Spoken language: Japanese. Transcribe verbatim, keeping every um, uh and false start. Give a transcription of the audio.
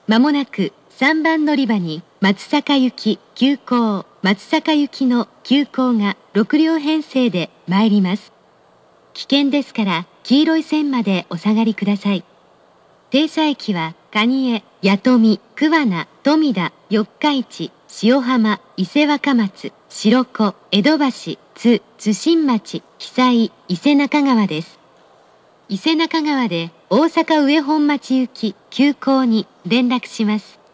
まもなくさんばん乗り場に松阪行き急行、松阪行きの急行がろくりょう編成で参ります。危険ですから黄色い線までお下がりください。停車駅は蟹江、弥富、桑名、富田、四日市、塩浜、伊勢若松、白子、江戸橋、津、津新町、久井、伊勢中川です。伊勢中川で大阪上本町行き急行に連絡します。